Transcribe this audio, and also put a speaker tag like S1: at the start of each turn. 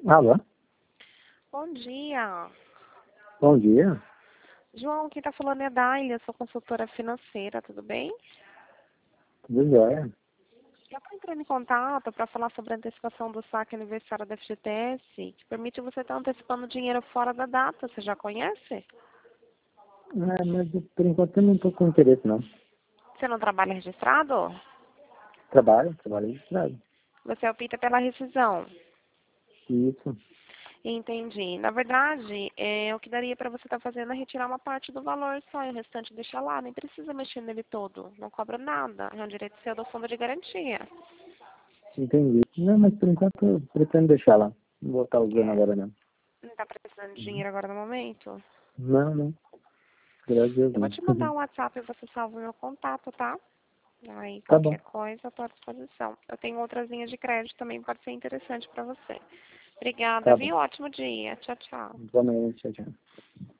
S1: Alô?
S2: Bom dia.
S1: Bom dia.
S2: João, quem está falando é a Dália, sou consultora financeira, tudo bem?
S1: Tudo jóia?
S2: Eu estou entrando em contato para falar sobre a antecipação do saque aniversário da FGTS, que permite você estar antecipando dinheiro fora da data. Você já conhece?
S1: Mas por enquanto eu não estou com interesse, não.
S2: Você não trabalha registrado?
S1: Trabalho registrado.
S2: Você opta pela rescisão.
S1: Isso.
S2: Entendi. Na verdade, o que daria para você estar fazendo é retirar uma parte do valor só e o restante deixar lá. Nem precisa mexer nele todo. Não cobra nada. É um direito seu do fundo de garantia.
S1: Entendi. Não, mas por enquanto eu pretendo deixar lá. Não vou estar usando agora, não.
S2: Não está precisando de dinheiro agora no momento?
S1: Não, não. Graças a Deus,
S2: Eu vou
S1: não.
S2: te mandar um WhatsApp e você salva o meu contato, tá? Aí,
S1: Tá bom.
S2: qualquer coisa, eu estou à disposição. Eu tenho outras linhas de crédito também, pode ser interessante para você. Obrigada,
S1: Tá bom.
S2: viu? Ótimo dia. Tchau, tchau.
S1: Igualmente, tchau, tchau.